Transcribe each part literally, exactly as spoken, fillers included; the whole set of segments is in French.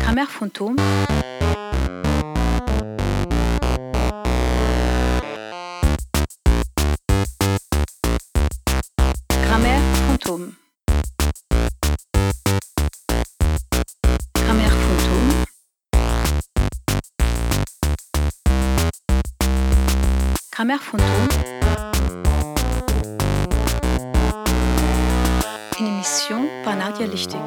Grammaire fantôme. Grammaire fantôme. Grammaire fantôme. Grammaire fantôme. Une émission par Nadia Lichtig.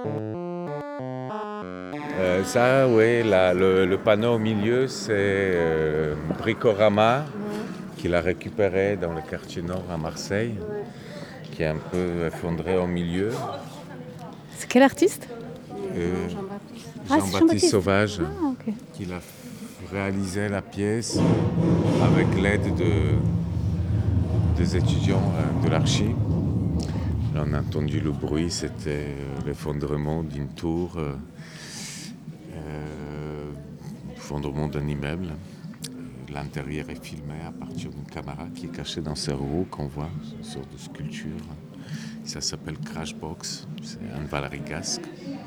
Euh, ça, oui, là, le, le panneau au milieu, c'est euh, Bricorama, qu'il a récupéré dans le quartier nord à Marseille, qui est un peu effondré au milieu. C'est quel artiste? Euh, Ah, c'est Jean-Baptiste Jean-Baptiste. Sauvage, Ah, ok. qui a réalisé la pièce avec l'aide de, des étudiants euh, de l'archi. Là, on a entendu le bruit, c'était euh, l'effondrement d'une tour. Euh, Euh, fondement d'un immeuble. L'intérieur est filmé à partir d'une caméra qui est cachée dans ces roues qu'on voit, une sorte de sculpture. Ça s'appelle Crashbox, c'est un Valéry Gasque.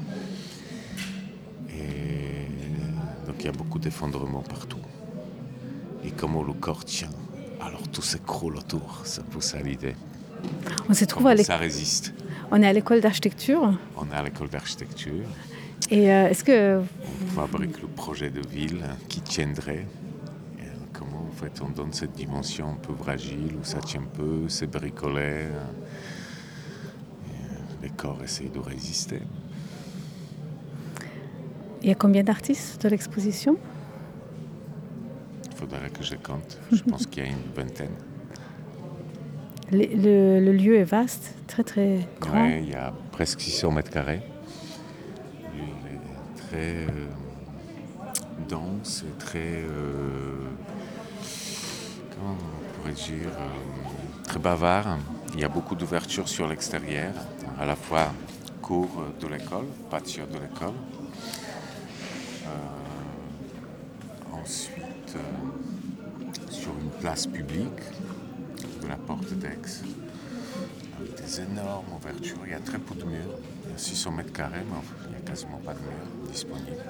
Et donc il y a beaucoup d'effondrements partout. Et comment le corps tient, alors tout s'écroule autour, ça pousse à l'idée. On se trouve Comment à l'école. ça résiste. On est à l'école d'architecture. On est à l'école d'architecture. Et euh, est-ce que On fabrique le projet de ville qui tiendrait. Et comment en fait on donne cette dimension un peu fragile où ça tient peu, c'est bricolé. Les corps essayent de résister. il y a combien d'artistes de l'exposition? Il faudrait que je compte. Je pense qu'il y a une vingtaine. Le, le- le lieu est vaste, très très grand. Ouais, il y a presque six cents mètres carrés. Il est très euh, dense et très, euh, comment on pourrait dire, euh, très bavard. Il y a beaucoup d'ouvertures sur l'extérieur, à la fois cour de l'école, patio de l'école. Euh, ensuite, euh, sur une place publique de la porte d'Aix, avec des énormes ouvertures. Il y a très peu de murs. Il y a six cents mètres carrés, mais il n'y a quasiment pas de murs disponibles.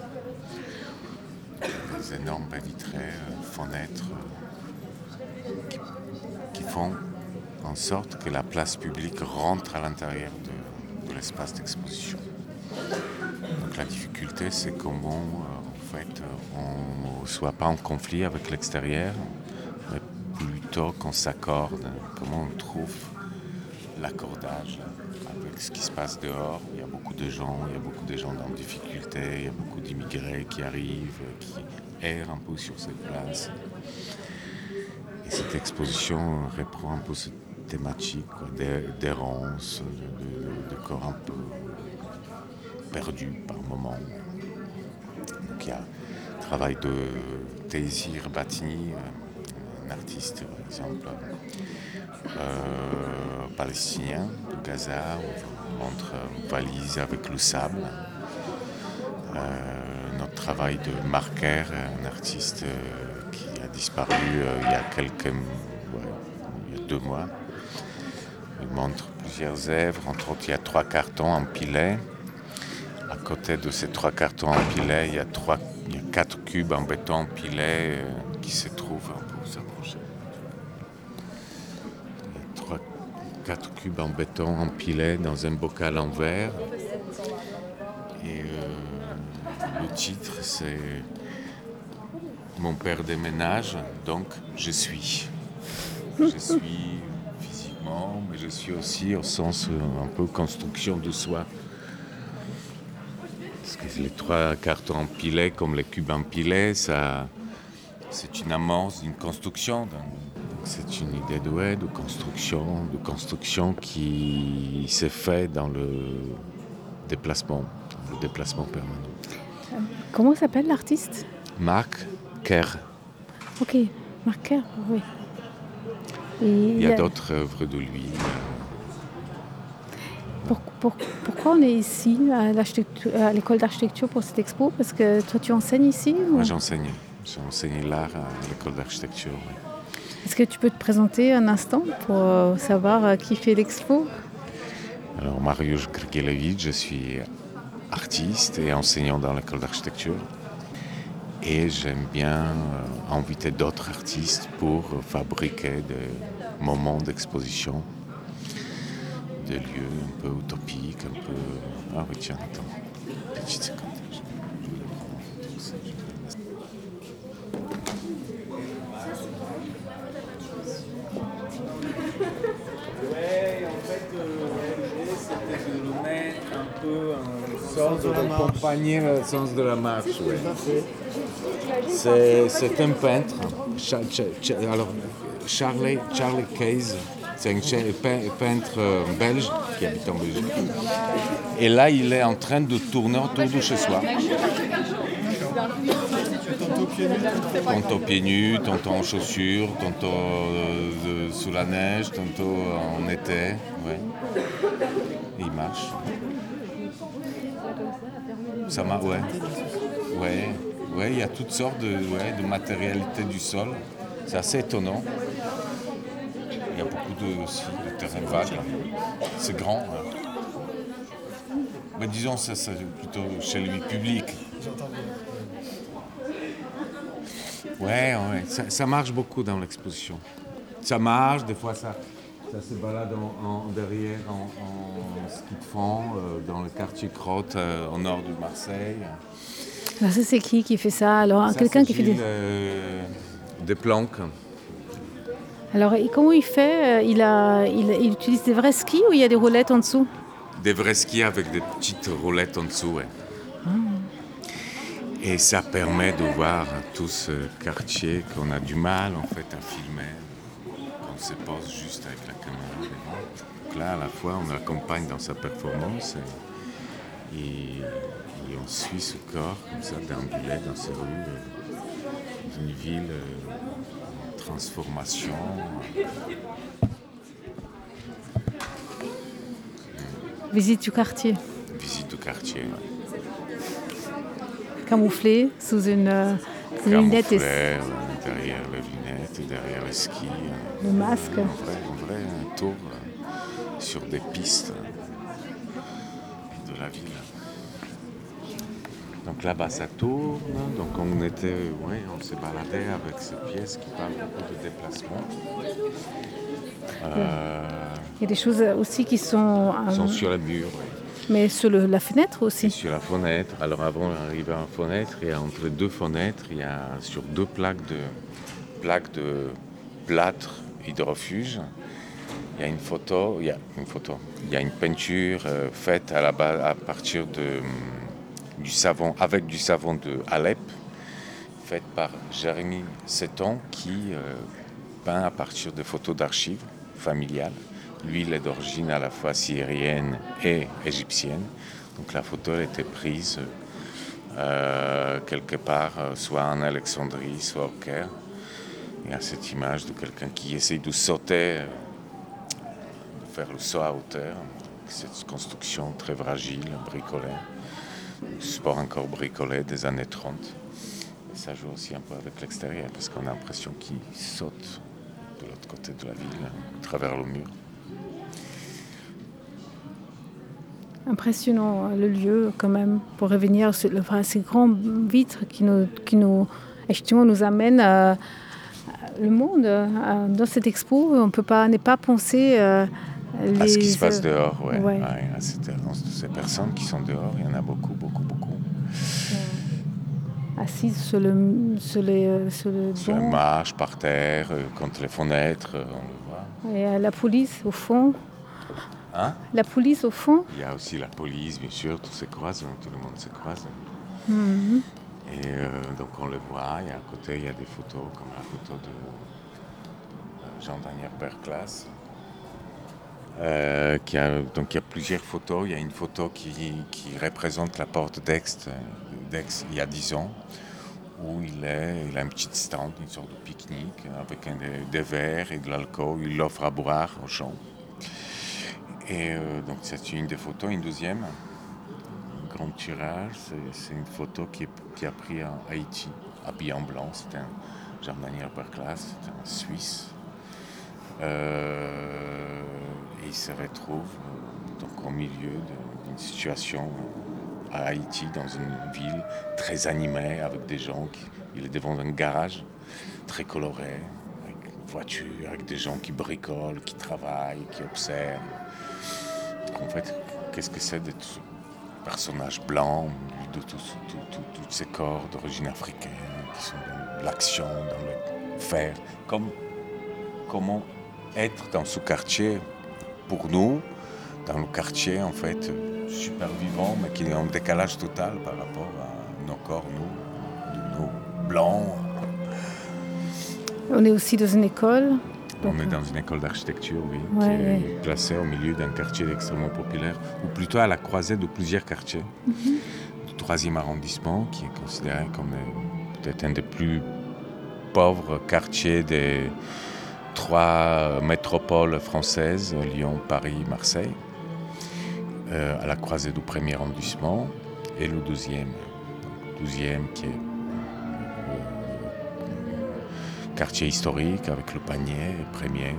Des énormes baies vitrées, euh, fenêtres, euh, qui, qui font en sorte que la place publique rentre à l'intérieur de, de l'espace d'exposition. Donc la difficulté, c'est comment euh, en fait, on ne soit pas en conflit avec l'extérieur, mais plutôt qu'on s'accorde, comment on trouve l'accordage avec ce qui se passe dehors. Il y a beaucoup de gens, il y a beaucoup de gens en difficulté, il y a beaucoup d'immigrés qui arrivent, qui errent un peu sur cette place. Et cette exposition reprend un peu cette thématique quoi, d'errance, de, de, de corps un peu perdu par moments. Donc il y a le travail de Taysir Batini, un artiste par exemple euh, palestinien de Gaza, où on montre une valise avec le sable. Euh, notre travail de Marker, un artiste euh, qui a disparu euh, il y a quelques ouais, il y a deux mois. Il montre plusieurs œuvres, entre autres il y a trois cartons empilés. À côté de ces trois cartons empilés, il y a, trois, il y a quatre cubes en béton empilés euh, qui se trouvent un peu s'approcher. Il y a trois, quatre cubes en béton empilés dans un bocal en verre. Et euh, le titre, c'est Mon père déménage, donc je suis. Je suis physiquement, mais je suis aussi au sens euh, un peu construction de soi. Parce que les trois cartons empilés, comme les cubes empilés, ça, c'est une amorce d'une construction. Donc c'est une idée de, ouais, de construction, de construction qui s'est faite dans le déplacement, le déplacement permanent. Comment s'appelle l'artiste? Marc Kerr. Ok, Marker, oui. Et Il y a a- d'autres œuvres de lui. pour- pour- pourquoi on est ici à, l'architecture- à l'école d'architecture pour cette expo? Parce que toi tu enseignes ici ou... Moi j'enseigne. J'ai enseigné l'art à l'école d'architecture. Oui. Est-ce que tu peux te présenter un instant pour euh, savoir euh, qui fait l'expo? Alors Mariusz Grgielewicz, je suis artiste et enseignant dans l'école d'architecture. Et j'aime bien euh, inviter d'autres artistes pour fabriquer des moments d'exposition, des lieux un peu utopiques, un peu... Ah oui, tiens, attends, petite seconde. Ouais, en fait, l'idée c'était de le mettre un peu en sorte d'accompagner le sens de la marche. Ouais. C'est, c'est un peintre, Cha- Cha- Cha- alors Charlie, Charlie Case, c'est un cha- pein- peintre euh, belge qui habite en Belgique. Et là, il est en train de tourner autour de chez soi. Tantôt pieds nus, tantôt en chaussures, tantôt euh, de- sous la neige, tantôt en été. Ouais. Et il marche. Ça m'a, ouais. Ouais. Ouais, il y a toutes sortes de, ouais, de matérialité du sol. C'est assez étonnant. Il y a beaucoup de, aussi, de terrain vague. C'est grand. Hein. Mais disons, ça, c'est plutôt chez lui public. Ouais, ouais. Ça, ça marche beaucoup dans l'exposition. Ça marche, des fois ça, ça se balade en, en, derrière en, en ski de fond, euh, dans le quartier Crotte, euh, au nord de Marseille. Alors ça, c'est qui qui fait ça? Alors, Ça, quelqu'un c'est qui fait Gilles, des... euh, des planques. Alors, et comment il fait? il, a, il, il utilise des vrais skis ou il y a des roulettes en dessous? Des vrais skis avec des petites roulettes en dessous, ouais. Ah. Et ça permet de voir tout ce quartier qu'on a du mal en fait à filmer, qu'on se pose juste avec la caméra devant. Donc là, à la fois, on l'accompagne dans sa performance et, et, et on suit ce corps comme ça, déambuler dans ces rues euh, d'une ville euh, en transformation. Visite du quartier. Visite du quartier, ouais. Camouflé sous une, euh, une lunette. Et... ouais, derrière les lunettes, derrière les skis. Le euh, masque. Un vrai, un vrai un tour euh, sur des pistes de la ville. Donc là-bas, ça tourne. Donc on était, ouais, on s'est baladé avec ces pièces qui parlent beaucoup de déplacement. Euh, Il y a des choses aussi qui sont... Qui sont euh, sur le mur, oui. Mais sur le, la fenêtre aussi. Et sur la fenêtre. Alors avant d'arriver à la fenêtre, il y a entre deux fenêtres, il y a sur deux plaques de, plaques de plâtre hydrofuge, il y a une photo, il y a une photo, il y a une peinture euh, faite à la base à partir de, du savon, avec du savon de Alep, faite par Jérémy Seton qui euh, peint à partir de photos d'archives familiales. Lui, il est d'origine à la fois syrienne et égyptienne. Donc la photo elle était prise euh, quelque part, euh, soit en Alexandrie, soit au Caire. Il y a cette image de quelqu'un qui essaye de sauter, euh, de faire le saut à hauteur. Cette construction très fragile, bricolée. Sport encore bricolé des années trente. Et ça joue aussi un peu avec l'extérieur, parce qu'on a l'impression qu'il saute de l'autre côté de la ville, à travers le mur. Impressionnant le lieu quand même, pour revenir sur le, enfin, ces grandes vitres qui nous, qui nous, effectivement, nous amènent à, à le monde. À, dans cette expo, on ne peut pas, n'est pas penser euh, les... à ce qui se passe dehors, ouais. ouais. Ouais, à cette, ces personnes qui sont dehors, il y en a beaucoup, beaucoup, beaucoup. Ouais. Assises sur le, sur les, sur le sur les marches, par terre, contre les fenêtres, on le voit. Et la police au fond. Hein? La police au fond. Il y a aussi la police, bien sûr, tout se croise, tout le monde se croise. Mm-hmm. Et euh, donc on le voit, et à côté il y a des photos, comme la photo de euh, Jean-Daniel Berclas. Euh, qui a, donc il y a plusieurs photos. Il y a une photo qui, qui représente la porte d'Aix, d'Aix il y a dix ans, où il, est, il a une petite stand, une sorte de pique-nique, avec un, des, des verres et de l'alcool. Il l'offre à boire aux gens. Et euh, donc c'est une des photos. Une deuxième, un grand tirage, c'est, c'est une photo qui, est, qui a pris en Haïti, habillé en blanc. C'était un Jean-Daniel Berclas, c'était un Suisse. Euh, et il se retrouve euh, donc au milieu de, d'une situation à Haïti, dans une ville très animée, avec des gens. Qui, il est devant un garage très coloré, avec une voiture, avec des gens qui bricolent, qui travaillent, qui observent. En fait, qu'est-ce que c'est d'être ce personnage blanc, de tous ces corps d'origine africaine, qui sont dans l'action, dans le faire. Comme, comment être dans ce quartier, pour nous, dans le quartier, en fait, super vivant, mais qui est en décalage total par rapport à nos corps, nous, nos blancs. On est aussi dans une école. On est dans une école d'architecture, oui, ouais, qui est ouais. placée au milieu d'un quartier extrêmement populaire, ou plutôt à la croisée de plusieurs quartiers. Mm-hmm. Du troisième arrondissement, qui est considéré comme peut-être un des plus pauvres quartiers des trois métropoles françaises, Lyon, Paris, Marseille, euh, à la croisée du premier arrondissement, et le douzième, donc le douzième qui est quartier historique avec le panier, le premier,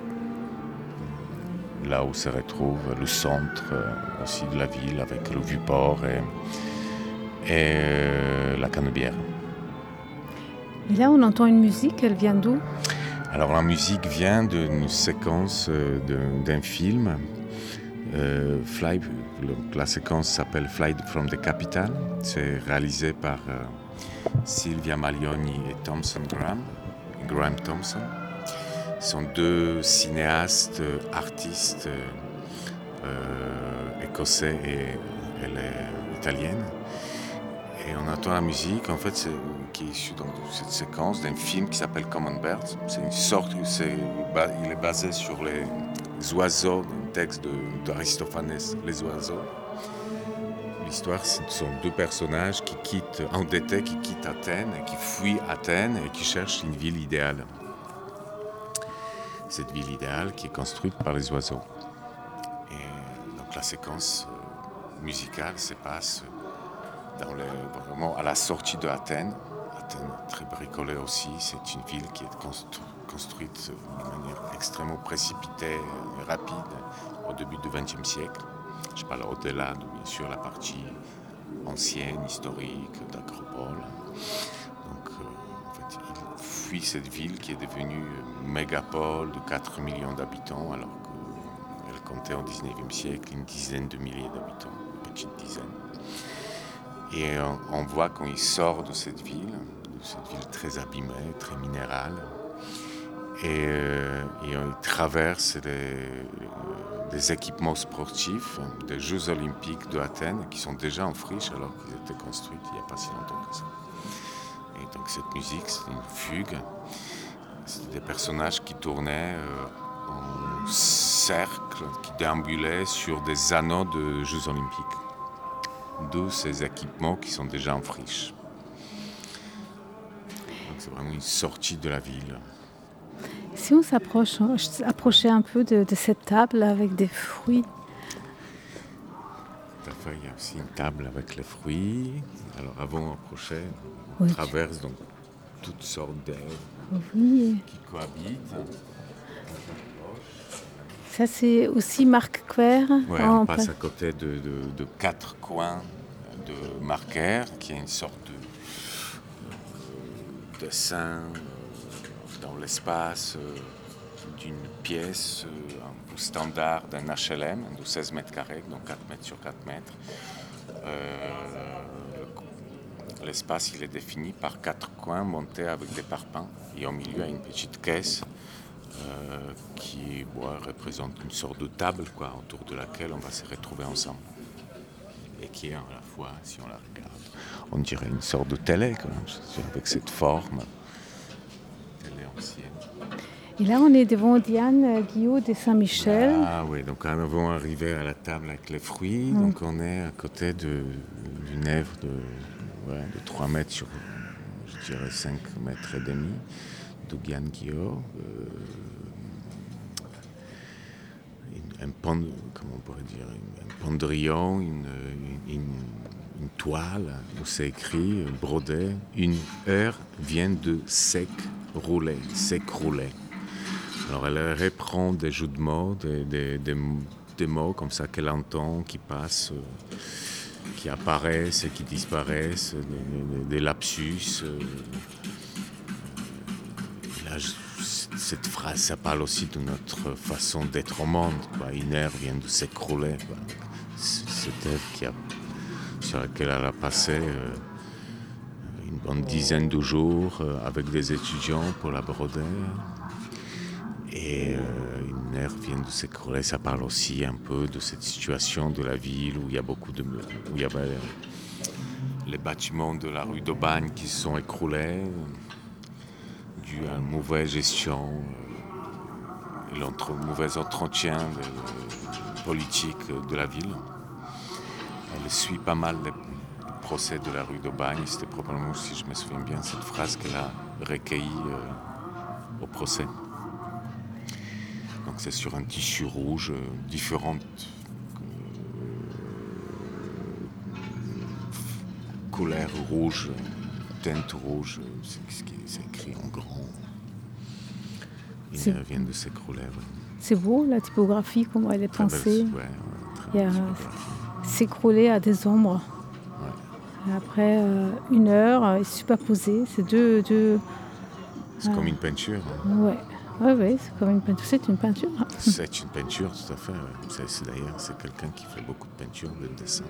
là où se retrouve le centre aussi de la ville avec le Vieux-Port et, et la Canebière. Et là, on entend une musique, elle vient d'où ? Alors la musique vient d'une séquence de, d'un film. Euh, Fly, la séquence s'appelle Fly from the Capital. C'est réalisé par euh, Silvia Maglioni et Thompson Graham. Graham Thompson. Ce sont deux cinéastes, artistes euh, écossais et elle est italienne. Et on entend la musique, en fait, c'est, qui est issue dans cette séquence d'un film qui s'appelle Common Birds. C'est une sorte, c'est, il est basé sur les oiseaux, un texte de, d'Aristophanes, les oiseaux. L'histoire, ce sont deux personnages qui quittent, endettés, qui quittent Athènes, qui fuient Athènes et qui cherchent une ville idéale. Cette ville idéale qui est construite par les oiseaux. Et donc la séquence musicale se passe dans les, vraiment à la sortie de Athènes. Athènes, très bricolée aussi, c'est une ville qui est constru- construite de manière extrêmement précipitée et rapide au début du vingtième siècle. Je parle au-delà de, bien sûr, la partie ancienne, historique, d'Acropole. Donc, euh, en fait, il fuit cette ville qui est devenue une mégapole de quatre millions d'habitants, alors qu'elle comptait au dix-neuvième siècle une dizaine de milliers d'habitants, une petite dizaine. Et on, on voit quand il sort de cette ville, de cette ville très abîmée, très minérale, et, euh, et on traverse les, des équipements sportifs des Jeux Olympiques de Athènes qui sont déjà en friche alors qu'ils étaient construits il n'y a pas si longtemps que ça. Et donc cette musique, c'est une fugue. C'était des personnages qui tournaient euh, en cercle, qui déambulaient sur des anneaux de Jeux Olympiques. D'où ces équipements qui sont déjà en friche. Donc c'est vraiment une sortie de la ville. Si on s'approche, approchait un peu de, de cette table avec des fruits. Tout à fait, il y a aussi une table avec les fruits. Alors avant d'approcher, on oui. traverse donc toutes sortes d'herbes oui. qui cohabitent. Ça c'est aussi Marc Quer. Ouais, on, on passe à côté de, de, de quatre coins de marqueurs, qui est une sorte de dessin dans l'espace d'une pièce un peu standard d'un H L M de seize mètres carrés, donc quatre mètres sur quatre mètres. Euh, l'espace il est défini par quatre coins montés avec des parpaings et au milieu il y a une petite caisse euh, qui bon, représente une sorte de table quoi, autour de laquelle on va se retrouver ensemble. Et qui est à la fois, si on la regarde, on dirait une sorte de télé, quand même, avec cette forme, télé ancienne. Et là, on est devant Diane Guillot de Saint-Michel. Ah oui, donc nous avons arrivé à la table avec les fruits, mmh. donc on est à côté de, d'une œuvre de, ouais, de trois mètres sur, je dirais, cinq mètres et demi, de Diane Guillot. Euh, un pond, comment on pourrait dire, un pendrillon, une, une, une toile où c'est écrit, brodé, une heure vient de sec rouler, sec rouler. Alors elle reprend des jeux de mots, des, des, des, des mots comme ça qu'elle entend, qui passent, qui apparaissent et qui disparaissent, des, des lapsus. Euh, là, je, cette phrase, ça parle aussi de notre façon d'être au monde, quoi. Une ère vient de s'écrouler, quoi. Cette ère qui a, sur laquelle elle a passé euh, une bonne dizaine de jours euh, avec des étudiants pour la broder. Et euh, une ère vient de s'écrouler. Ça parle aussi un peu de cette situation de la ville où il y a beaucoup de, où il y avait euh, les bâtiments de la rue d'Aubagne qui se sont écroulés dû à une mauvaise gestion, euh, et mauvais entretien de, de politique de la ville. Elle suit pas mal les procès de la rue d'Aubagne. C'était probablement, si je me souviens bien, cette phrase qu'elle a recueillie euh, au procès. Donc c'est sur un tissu rouge, euh, différentes euh, couleurs rouges, teintes rouges, c'est, c'est écrit en grand. Il vient de s'écrouler. Ouais. C'est beau la typographie, comment elle est Très pensée. Belle, ouais, ouais, très Il y a s'écrouler à des ombres. Ouais. Et après euh, une heure, il superposé. C'est deux. deux c'est euh, comme une peinture. Hein. Ouais. Oui, ouais, c'est comme une peinture. C'est une peinture. C'est une peinture, tout à fait. Ouais. C'est, c'est, d'ailleurs, c'est quelqu'un qui fait beaucoup de peinture, de dessin.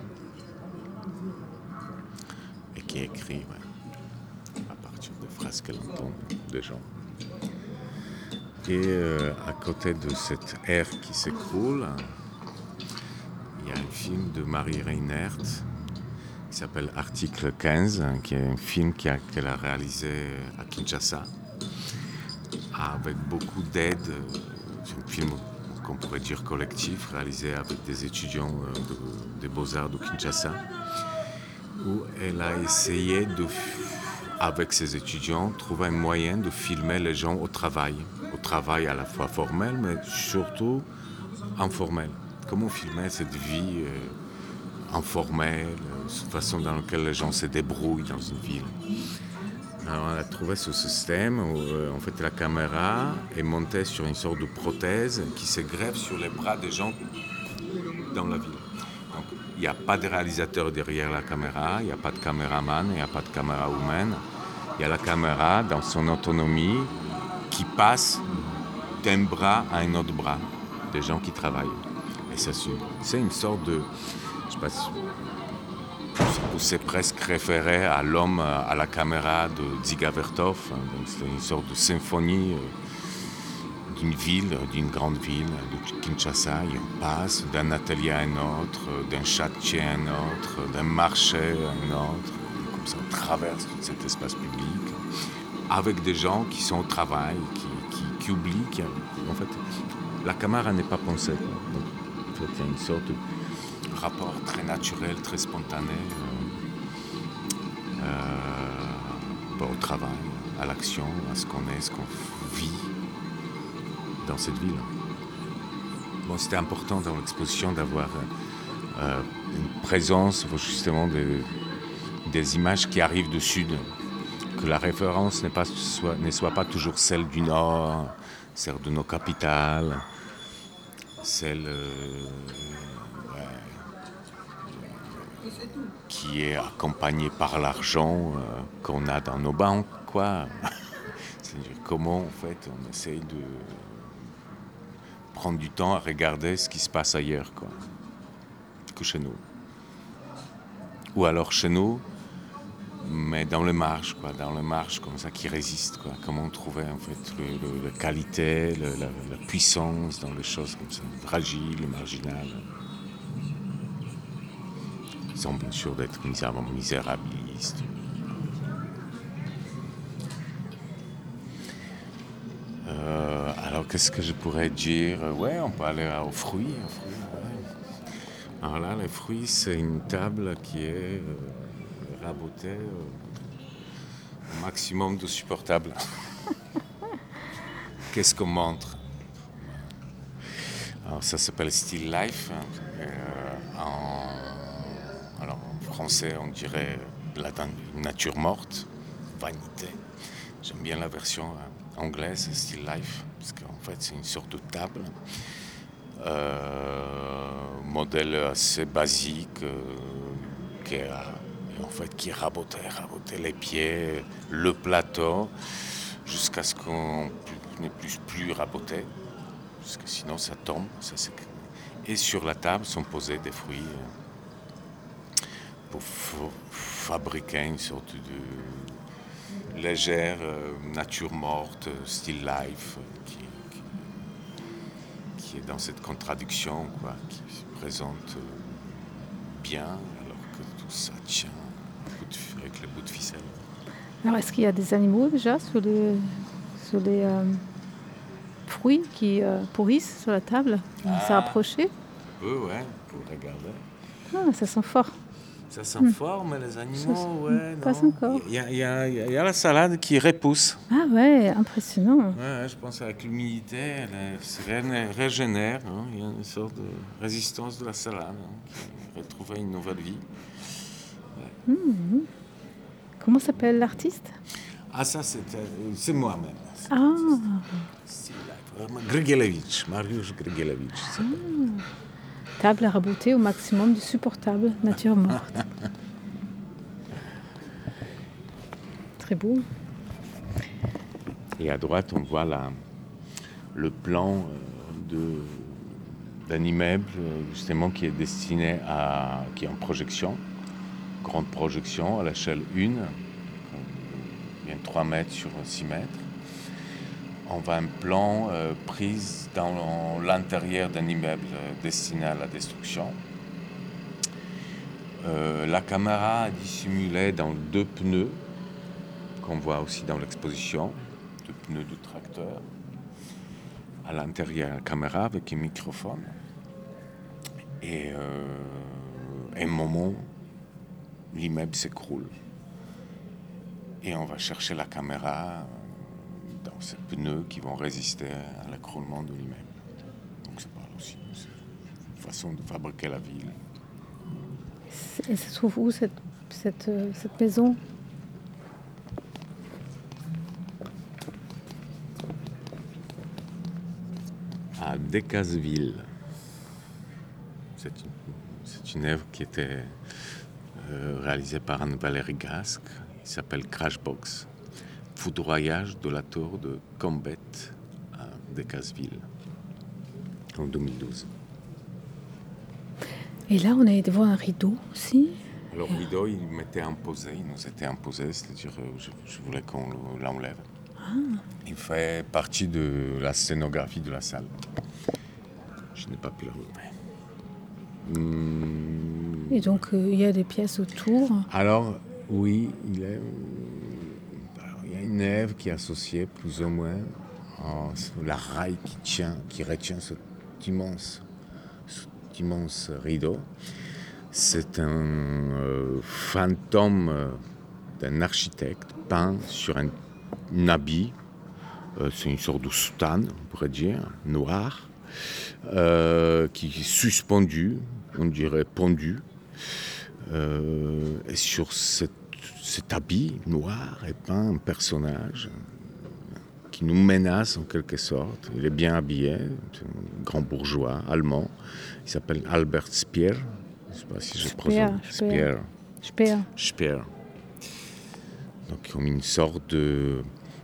Et qui écrit ouais, à partir de phrases qu'elle entend des gens. Et euh, à côté de cette ère qui s'écroule, il y a un film de Marie Reinert qui s'appelle Article quinze, qui est un film qui a, qu'elle a réalisé à Kinshasa, avec beaucoup d'aide. C'est un film qu'on pourrait dire collectif, réalisé avec des étudiants de, des Beaux-Arts de Kinshasa, où elle a essayé, de, avec ses étudiants, trouver un moyen de filmer les gens au travail. Au travail à la fois formel, mais surtout informel. Comment filmer cette vie euh, informelle, cette façon dans laquelle les gens se débrouillent dans une ville. Alors on a trouvé ce système où euh, en fait, la caméra est montée sur une sorte de prothèse qui se greffe sur les bras des gens dans la ville. Donc il n'y a pas de réalisateur derrière la caméra, il n'y a pas de caméraman, il n'y a pas de caméra humaine. Il y a la caméra dans son autonomie qui passe d'un bras à un autre bras, des gens qui travaillent. Et ça, c'est une sorte de, je sais pas si c'est presque référé à l'homme à la caméra de Dziga Vertov. Donc c'est une sorte de symphonie d'une ville, d'une grande ville, de Kinshasa. Et on passe d'un atelier à un autre, d'un chantier à un autre, d'un marché à un autre. Et comme ça, on traverse tout cet espace public avec des gens qui sont au travail, qui, qui, qui oublient. Qui, en fait, la caméra n'est pas pensée. Donc, en fait, il y a une sorte de rapport très naturel, très spontané euh, euh, au travail, à l'action, à ce qu'on est, ce qu'on vit dans cette ville. Bon, c'était important dans l'exposition d'avoir euh, une présence justement de, des images qui arrivent du sud, que la référence n'est pas, soit, ne soit pas toujours celle du nord, celle de nos capitales, celle euh, ouais, qui est accompagnée par l'argent euh, qu'on a dans nos banques, quoi. C'est-à-dire comment en fait on essaye de prendre du temps à regarder ce qui se passe ailleurs, quoi, que chez nous. Ou alors chez nous, mais dans les marges, quoi, dans les marges comme ça qui résistent, quoi. Comment trouver en fait le, le, la qualité, le, la, la puissance dans les choses comme ça, fragiles, marginales. Sans bien sûr d'être misérabilistes. Euh, alors qu'est-ce que je pourrais dire? Ouais, on peut aller aux fruits. Aux fruits ouais. Alors là, les fruits, c'est une table qui est euh, rabotée euh, au maximum de supportable. Qu'est-ce qu'on montre? Alors ça s'appelle Still Life. Euh, en, alors en français, on dirait la nature morte, vanité. J'aime bien la version euh, anglaise, Still Life, parce qu'en fait c'est une sorte de table, euh, modèle assez basique, euh, qui, a, en fait, qui rabotait, rabotait les pieds, le plateau, jusqu'à ce qu'on ne puisse plus raboter, parce que sinon ça tombe. Ça, c'est... Et sur la table sont posés des fruits pour f- fabriquer une sorte de légère euh, nature morte, still life, qui, qui, qui est dans cette contradiction, quoi, qui se présente bien, alors que tout ça tient avec les bouts de ficelle. Alors, est-ce qu'il y a des animaux déjà sur les, sur les euh, fruits qui euh, pourrissent sur la table? On s'est rapproché. Un peu, ouais, pour regarder. Ah, ça sent fort. Ça sent fort, mais les animaux, ouais, Pas non. encore. Il y a, il y a- il y a la salade qui repousse. Ah ouais, impressionnant. Ouais, je pense qu'avec l'humidité, elle se ré- régénère. Hein. Il y a une sorte de résistance de la salade hein, qui retrouve une nouvelle vie. Mmh. Comment s'appelle l'artiste? Ah, ça, c'est, c'est moi-même. Ah, Grigelevic, Mariusz Grigelevic. ah. Table à raboter au maximum du supportable, nature morte. Très beau. Et à droite, on voit la, le plan de, d'un immeuble justement qui est destiné à, qui est en projection, grande projection à l'échelle un, bien trois mètres sur six mètres. On voit un plan euh, pris dans l'intérieur d'un immeuble euh, destiné à la destruction. Euh, la caméra est dissimulée dans deux pneus qu'on voit aussi dans l'exposition, deux pneus de tracteur. À l'intérieur, la caméra avec un microphone. Et euh, à un moment, l'immeuble s'écroule. Et on va chercher la caméra dans ces pneus qui vont résister à l'écroulement de l'immeuble. Donc ça parle aussi d'une façon de fabriquer la ville. Et ça se trouve où cette, cette, cette maison? À Decazeville. C'est une, c'est une œuvre qui était euh, réalisée par Anne-Valérie Gasque. Il s'appelle Crashbox. Foudroyage de la tour de Combette à Decazeville en deux mille douze. Et là, on est devant un rideau aussi. Alors, le rideau, il m'était imposé, il nous était imposé, c'est-à-dire je, je voulais qu'on l'enlève. Ah. Il fait partie de la scénographie de la salle. Je n'ai pas pu l'enlever. Hum... Et donc, euh, il y a des pièces autour. Alors, oui, il est... Alors, il y a une œuvre qui est associée plus ou moins à la raille qui tient, qui retient cet immense, cet immense rideau. C'est un euh, fantôme euh, d'un architecte peint sur un, un habit. Euh, c'est une sorte de soutane, on pourrait dire, noir, euh, qui est suspendu, on dirait pendu. Euh, et sur cette, cet habit noir est peint un personnage qui nous menace en quelque sorte. Il est bien habillé, c'est un grand bourgeois allemand. Il s'appelle Albert Speer. Je ne sais pas si je prononce. Speer. Speer. Speer. Donc comme une sorte de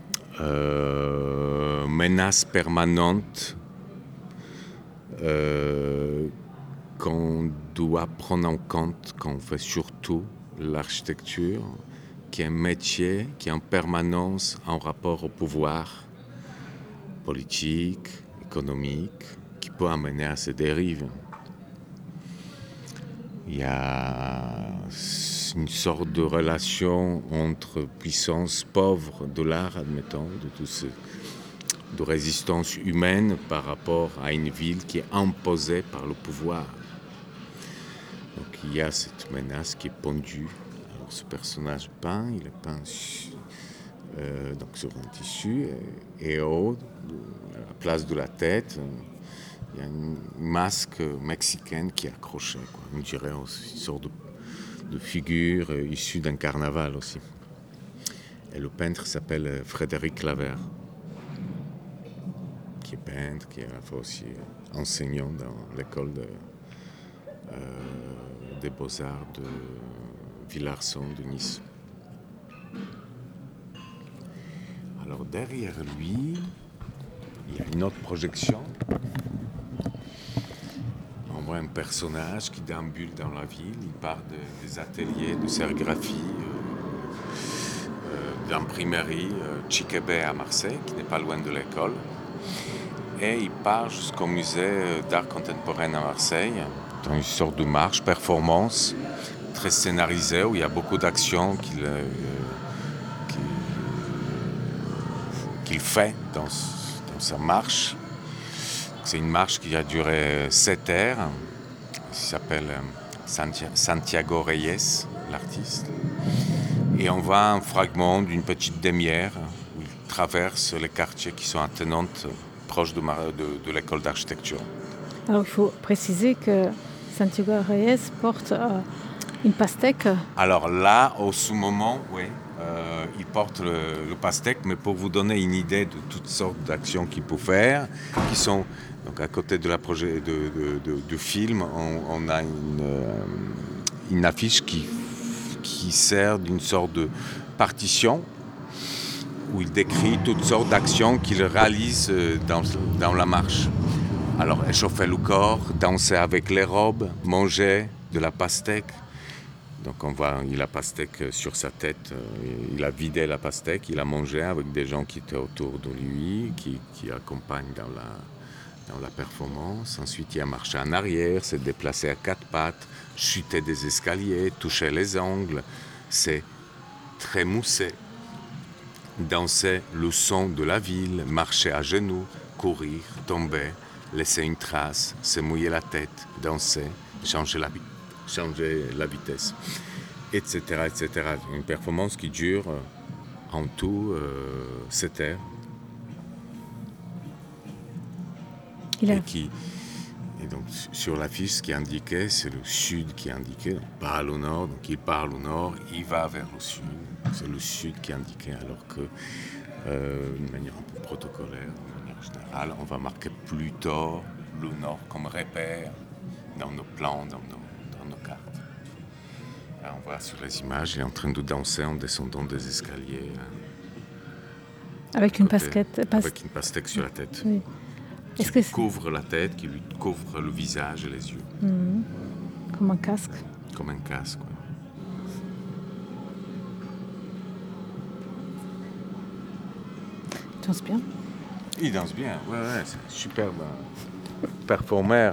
euh, menace permanente euh, qu'on doit prendre en compte quand on fait surtout l'architecture, qui est un métier qui est en permanence en rapport au pouvoir politique, économique, qui peut amener à ces dérives. Il y a une sorte de relation entre puissance pauvre de l'art, admettons, de tout ce, de résistance humaine par rapport à une ville qui est imposée par le pouvoir. Donc il y a cette menace qui est pendue. Alors ce personnage peint, il est peint euh, donc sur un tissu et, et au haut, à la place de la tête, il y a une masque mexicaine qui est accrochée, quoi. On dirait une sorte de, de figure issue d'un carnaval aussi. Et le peintre s'appelle Frédéric Laver, qui est peintre, qui est à la fois aussi enseignant dans l'école de, euh, des beaux-arts de Villarson de Nice. Alors derrière lui, il y a une autre projection. On voit un personnage qui déambule dans la ville. Il part de, des ateliers de sérigraphie, euh, euh, d'imprimerie euh, Chiquebé à Marseille, qui n'est pas loin de l'école. Et il part jusqu'au musée d'art contemporain à Marseille, dans une sorte de marche, performance, très scénarisée, où il y a beaucoup d'actions qu'il, euh, qu'il, qu'il fait dans, dans sa marche. C'est une marche qui a duré sept heures. Il s'appelle Santiago Reyes, l'artiste. Et on voit un fragment d'une petite demi-heure où il traverse les quartiers qui sont attenantes proches de, de, de l'école d'architecture. Alors il faut préciser que Santiago Reyes porte euh, une pastèque. Alors là, au ce moment, oui, euh, il porte le, le pastèque, mais pour vous donner une idée de toutes sortes d'actions qu'il peut faire, qui sont donc à côté de la projet de, de, de, de film, on, on a une, euh, une affiche qui, qui sert d'une sorte de partition où il décrit toutes sortes d'actions qu'il réalise dans, dans la marche. Alors échauffer le corps, danser avec les robes, manger de la pastèque. Donc on voit, il a la pastèque sur sa tête, il a vidé la pastèque, il a mangé avec des gens qui étaient autour de lui, qui, qui accompagnent dans la, dans la performance. Ensuite il a marché en arrière, s'est déplacé à quatre pattes, chuté des escaliers, touché les angles, s'est trémoussé, danser le son de la ville, marcher à genoux, courir, tomber, laisser une trace, se mouiller la tête, danser, changer la, changer la vitesse, et cetera, et cetera. Une performance qui dure en tout euh, sept heures. Il a... Et, qui, et donc sur l'affiche, ce qui est indiqué, c'est le sud qui est indiqué, donc parle au nord, donc il parle au nord, il va vers le sud. C'est le sud qui est indiqué, alors que euh, d'une manière un peu protocolaire, d'une manière générale, on va marquer plutôt le nord comme repère dans nos plans, dans nos, dans nos cartes. Là, on voit sur les images, il est en train de danser en descendant des escaliers. Avec une côté, pasquette. Pas... Avec une pastèque sur la tête. Oui. Qui Est-ce que lui couvre la tête, qui lui couvre le visage et les yeux. Mmh. Comme un casque. Comme un casque, oui. Il danse bien. Il danse bien, ouais, ouais, c'est un superbe performeur.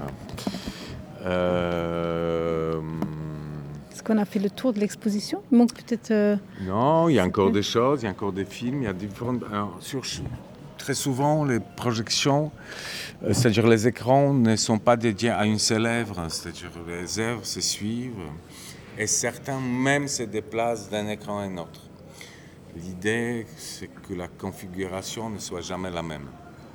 Euh... Est-ce qu'on a fait le tour de l'exposition? Il manque peut-être... Euh... Non, il y a encore des choses, il y a encore des films, il y a différentes... Alors, sur... Très souvent, les projections, euh, c'est-à-dire les écrans, ne sont pas dédiés à une seule œuvre, c'est-à-dire les œuvres se suivent et certains même se déplacent d'un écran à un autre. L'idée, c'est que la configuration ne soit jamais la même.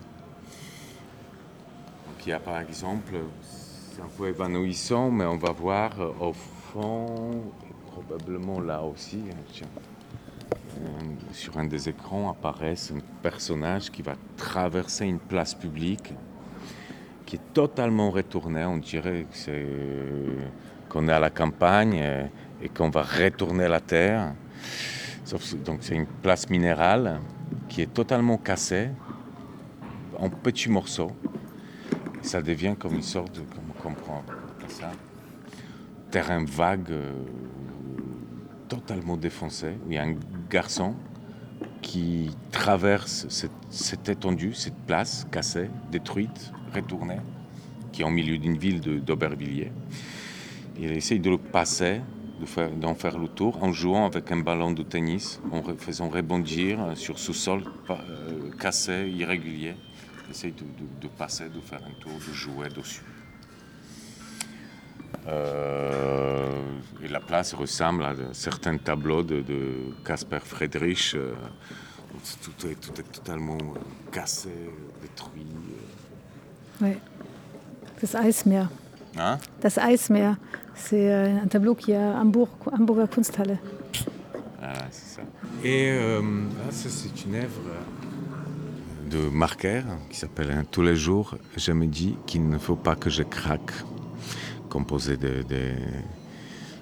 Donc, il y a par exemple, c'est un peu évanouissant, mais on va voir au fond, probablement là aussi, tiens, sur un des écrans apparaît un personnage qui va traverser une place publique qui est totalement retournée. On dirait que c'est, qu'on est à la campagne et, et qu'on va retourner la terre. Sauf, donc c'est une place minérale qui est totalement cassée en petits morceaux. Et ça devient comme une sorte de, comme on comprend ça, terrain vague, euh, totalement défoncé. Il y a un garçon qui traverse cette, cette étendue, cette place cassée, détruite, retournée, qui est au milieu d'une ville de, d'Aubervilliers. Il essaye de le passer, de faire, d'en faire le tour, en jouant avec un ballon de tennis, en faisant rebondir sur ce sol euh, cassé, irrégulier. Il essaye de, de, de passer, de faire un tour, de jouer dessus. Euh, et la place ressemble à certains tableaux de, de Caspar Friedrich. Euh, tout, est, tout est totalement cassé, détruit. Oui. Das Eismeer. Hein? Das Eismeer. C'est un tableau qui est à Hambourg, Hamburger Kunsthalle. Ah, c'est ça. Et euh, là, ça, c'est une œuvre de Marker qui s'appelle « Tous les jours, je me dis qu'il ne faut pas que je craque », composé de, de,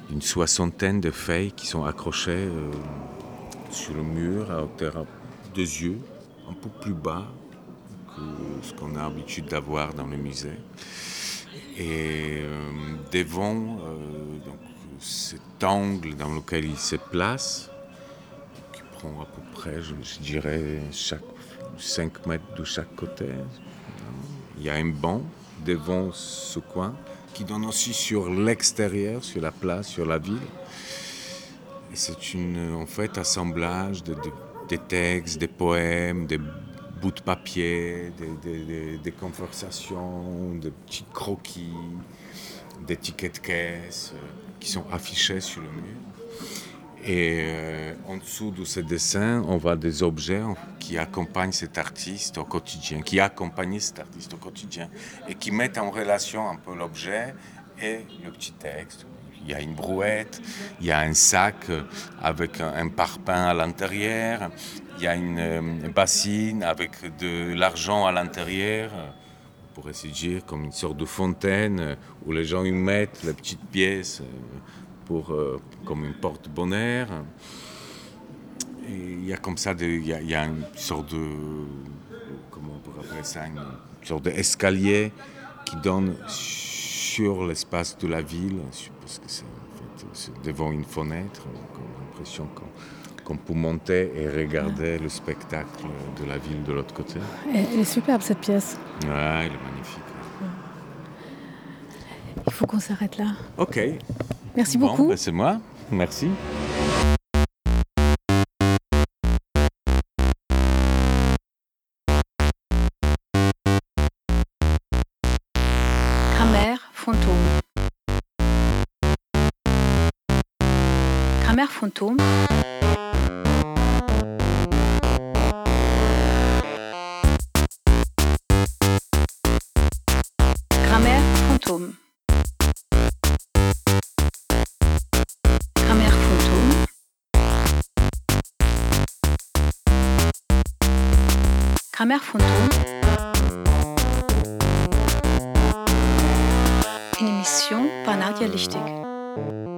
une soixantaine de feuilles qui sont accrochées euh, sur le mur à hauteur de yeux, un peu plus bas que ce qu'on a l'habitude d'avoir dans le musée. Et euh, devant euh, donc, cet angle dans lequel il se place, qui prend à peu près, je, je dirais, chaque cinq mètres de chaque côté, il y a un banc devant ce coin qui donne aussi sur l'extérieur, sur la place, sur la ville. Et c'est une, en fait, assemblage de, de, des textes, des poèmes, des bouts de papier, des, des, des, des conversations, des petits croquis, des tickets de caisse euh, qui sont affichés sur le mur. Et euh, en dessous de ces dessins, on voit des objets qui accompagnent cet artiste au quotidien, qui accompagnent cet artiste au quotidien et qui mettent en relation un peu l'objet et le petit texte. Il y a une brouette, il y a un sac avec un, un parpaing à l'intérieur, il y a une, une bassine avec de l'argent à l'intérieur, on pourrait se dire comme une sorte de fontaine où les gens y mettent les petites pièces pour, euh, comme une porte-bonheur. Et il y a comme ça, de, il, y a, il y a une sorte de, comment on pourrait appeler ça, une, une sorte d'escalier qui donne sur l'espace de la ville, parce que c'est, en fait, c'est devant une fenêtre, on a l'impression qu'on, qu'on peut monter et regarder le spectacle de la ville de l'autre côté. Elle est superbe cette pièce. Ouais, elle est magnifique. Il faut qu'on s'arrête là. Ok. Merci bon, beaucoup. Ben c'est moi. Merci. Grammaire fantôme. Grammaire fantôme. Grammaire fantôme. Grammaire fantôme. Grammaire fantôme. Une émission par Nadia Lichtig.